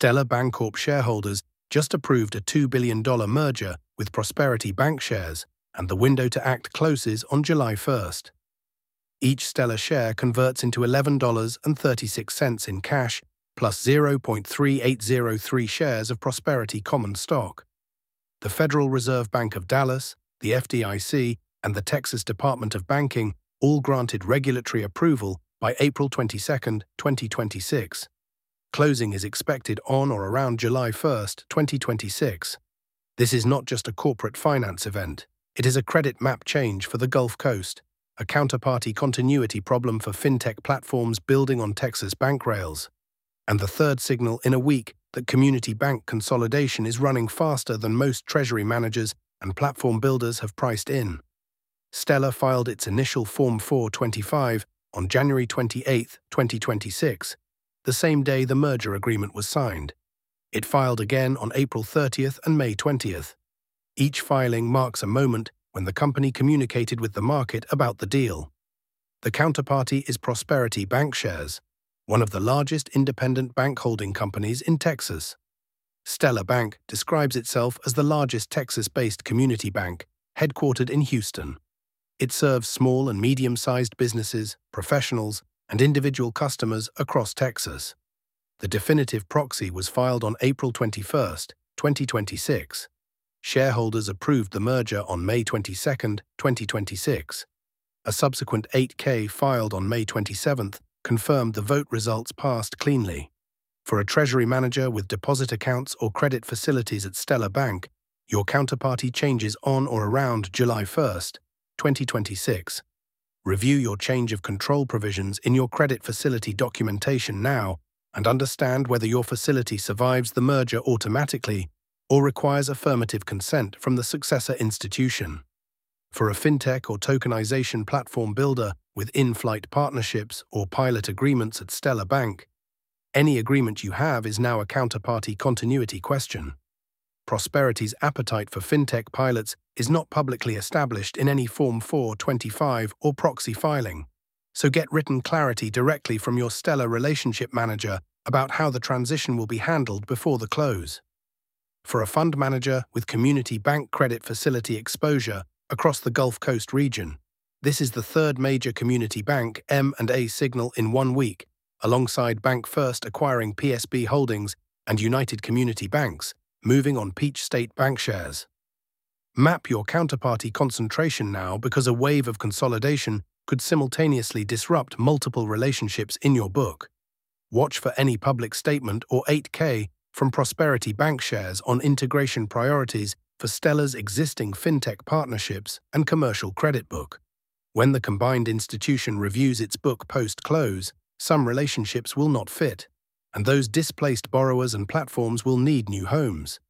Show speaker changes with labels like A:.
A: Stellar Bancorp shareholders just approved a $2 billion merger with Prosperity Bancshares, and the window to act closes on July 1st. Each Stellar share converts into $11.36 in cash, plus 0.3803 shares of Prosperity common stock. The Federal Reserve Bank of Dallas, the FDIC, and the Texas Department of Banking all granted regulatory approval by April 22, 2026. Closing is expected on or around July 1, 2026. This is not just a corporate finance event. It is a credit map change for the Gulf Coast, a counterparty continuity problem for fintech platforms building on Texas bank rails, and the third signal in a week that community bank consolidation is running faster than most treasury managers and platform builders have priced in. Stellar filed its initial Form 425 on January 28, 2026, the same day the merger agreement was signed. It filed again on April 30th and May 20th. Each filing marks a moment when the company communicated with the market about the deal. The counterparty is Prosperity Bancshares, one of the largest independent bank holding companies in Texas. Stellar Bank describes itself as the largest Texas-based community bank, headquartered in Houston. It serves small and medium-sized businesses, professionals, and individual customers across Texas. The definitive proxy was filed on April 21, 2026. Shareholders approved the merger on May 22, 2026. A subsequent 8-K filed on May 27th confirmed the vote results passed cleanly. For a treasury manager with deposit accounts or credit facilities at Stellar Bank, your counterparty changes on or around July 1st, 2026. Review your change of control provisions in your credit facility documentation now and understand whether your facility survives the merger automatically or requires affirmative consent from the successor institution. For a fintech or tokenization platform builder with in-flight partnerships or pilot agreements at Stellar Bank, any agreement you have is now a counterparty continuity question. Prosperity's appetite for fintech pilots is not publicly established in any Form 425 or proxy filing, so get written clarity directly from your Stellar relationship manager about how the transition will be handled before the close. For a fund manager with community bank credit facility exposure across the Gulf Coast region, this is the third major community bank M&A signal in 1 week, alongside Bank First acquiring PSB Holdings and United Community Banks, moving on Peach State Bancshares. Map your counterparty concentration now because a wave of consolidation could simultaneously disrupt multiple relationships in your book. Watch for any public statement or 8-K from Prosperity Bancshares on integration priorities for Stellar's existing fintech partnerships and commercial credit book. When the combined institution reviews its book post-close, some relationships will not fit, and those displaced borrowers and platforms will need new homes.